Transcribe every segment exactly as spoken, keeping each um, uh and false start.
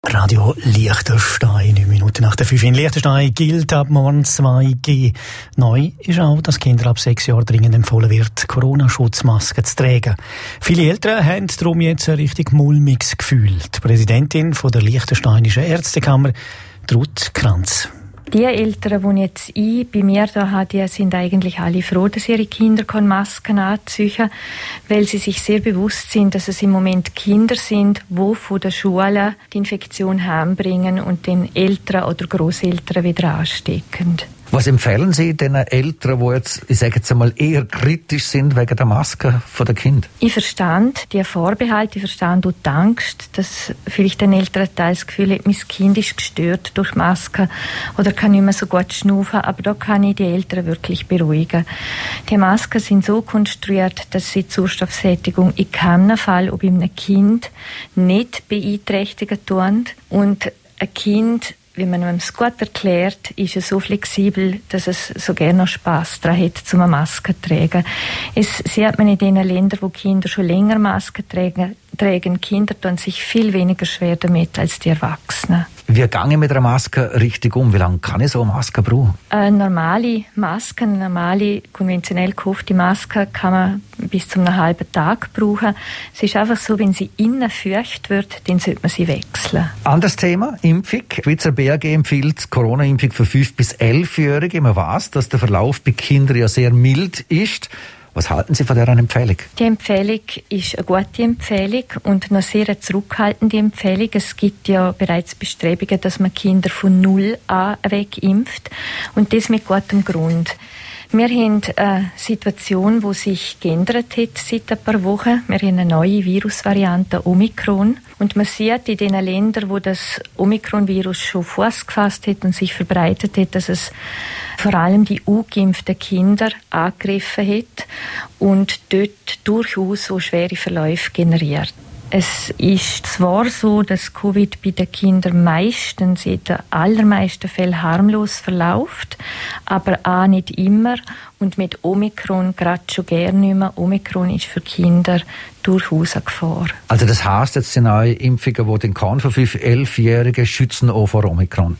Radio Liechtenstein, neun Minuten nach der fünf in Liechtenstein gilt ab morgen zwei G. Neu ist auch, dass Kinder ab sechs Jahren dringend empfohlen wird, Corona-Schutzmasken zu tragen. Viele Eltern haben darum jetzt ein richtig mulmiges Gefühl. Die Präsidentin von der Liechtensteinischen Ärztekammer, Ruth Kranz. Die Eltern, die jetzt ich bei mir da habe, die sind eigentlich alle froh, dass ihre Kinder keine Masken anziehen, weil sie sich sehr bewusst sind, dass es im Moment Kinder sind, die von der Schule die Infektion heimbringen und den Eltern oder Grosseltern wieder anstecken. Was empfehlen Sie den Eltern, die jetzt, ich sage jetzt einmal, eher kritisch sind wegen der Maske von der Kind? Ich verstand die Vorbehalte, ich verstand auch die Angst, dass vielleicht ein älterer Teil das Gefühl hat, mein Kind ist gestört durch Maske oder kann nicht mehr so gut schnaufen, aber da kann ich die Eltern wirklich beruhigen. Die Masken sind so konstruiert, dass sie die Sauerstoffsättigung in keinem Fall auch bei einem Kind nicht beeinträchtigen tun und ein Kind, wie man es gut erklärt, ist es so flexibel, dass es so gerne noch Spass daran hat, zum eine Maske zu tragen. Es sieht man in den Ländern, wo Kinder schon länger Masken tragen, tragen. Kinder tun sich viel weniger schwer damit als die Erwachsenen. Wie gehe ich mit einer Maske richtig um? Wie lange kann ich so eine Maske brauchen? Eine normale Maske, eine normale, konventionell gekaufte Maske kann man bis zu einem halben Tag brauchen. Es ist einfach so, wenn sie innen feucht wird, dann sollte man sie wechseln. Anderes Thema, Impfung. Die Schweizer B A G empfiehlt Corona-Impfung für fünf- bis elfjährige. Man weiss, dass der Verlauf bei Kindern ja sehr mild ist. Was halten Sie von dieser Empfehlung? Die Empfehlung ist eine gute Empfehlung und eine sehr zurückhaltende Empfehlung. Es gibt ja bereits Bestrebungen, dass man Kinder von null an weg impft und das mit gutem Grund. Wir haben eine Situation, die sich geändert hat seit ein paar Wochen. Wir haben eine neue Virusvariante Omikron. Und man sieht in den Ländern, wo das Omikron-Virus schon Fuß gefasst hat und sich verbreitet hat, dass es vor allem die ungeimpften Kinder angegriffen hat und dort durchaus so schwere Verläufe generiert. Es ist zwar so, dass Covid bei den Kindern meistens in den allermeisten Fällen harmlos verläuft, aber auch nicht immer und mit Omikron gerade schon gerne nicht mehr. Omikron ist für Kinder durchaus eine Gefahr. Also das heisst jetzt, die neuen Impfungen, die den kann für fünf-, elfjährige schützen auch vor Omikron?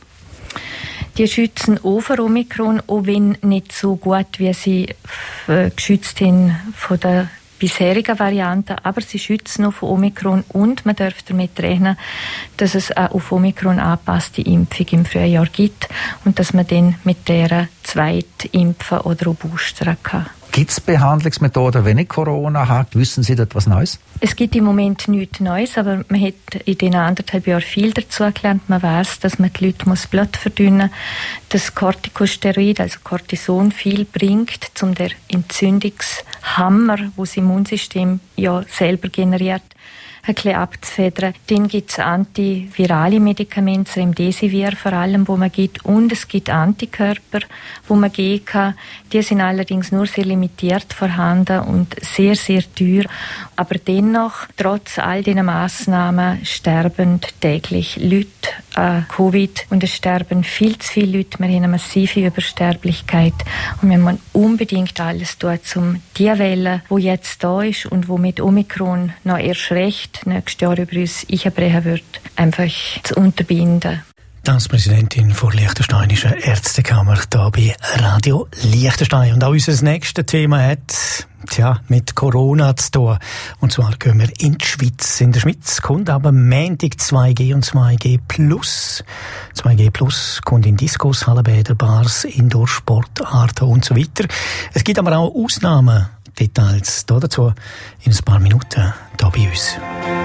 Die schützen auch vor Omikron, auch wenn nicht so gut, wie sie geschützt haben von der bisherigen Varianten, aber sie schützen auf Omikron und man darf damit rechnen, dass es auch auf Omikron angepasste Impfung im Frühjahr gibt und dass man dann mit der zweiten impfen oder auch boostern kann. Gibt es Behandlungsmethoden, wenn ich Corona habe? Wissen Sie da etwas Neues? Es gibt im Moment nichts Neues, aber man hat in den anderthalb Jahren viel dazu gelernt. Man weiss, dass man die Leute muss Blut verdünnen muss, dass Corticosteroid, also Cortison, viel bringt, um den Entzündungshammer, den das Immunsystem ja selber generiert, ein bisschen abzufedern. Dann gibt es antivirale Medikamente, das Remdesivir vor allem, wo man gibt, und es gibt Antikörper, wo man geben kann. Die sind allerdings nur sehr limitiert vorhanden und sehr, sehr teuer. Aber dennoch, trotz all diesen Massnahmen, sterben täglich Leute an Covid und es sterben viel zu viele Leute. Wir haben eine massive Übersterblichkeit und wir müssen unbedingt alles tun, um die Welle, die jetzt da ist und die mit Omikron noch erst recht nächstes Jahr über uns einbrechen wird, einfach zu unterbinden. Das Präsidentin der Liechtensteinischen Ärztekammer hier bei Radio Liechtenstein. Und auch unser nächstes Thema hat tja, mit Corona zu tun. Und zwar gehen wir in die Schweiz. In der Schweiz kommt aber Montag zwei G und zwei G plus. zwei G plus kommt in Diskos, Hallenbäder, Bars, Indoor-Sportarten und so weiter. Es gibt aber auch Ausnahmen. Details dazu in ein paar Minuten hier bei uns.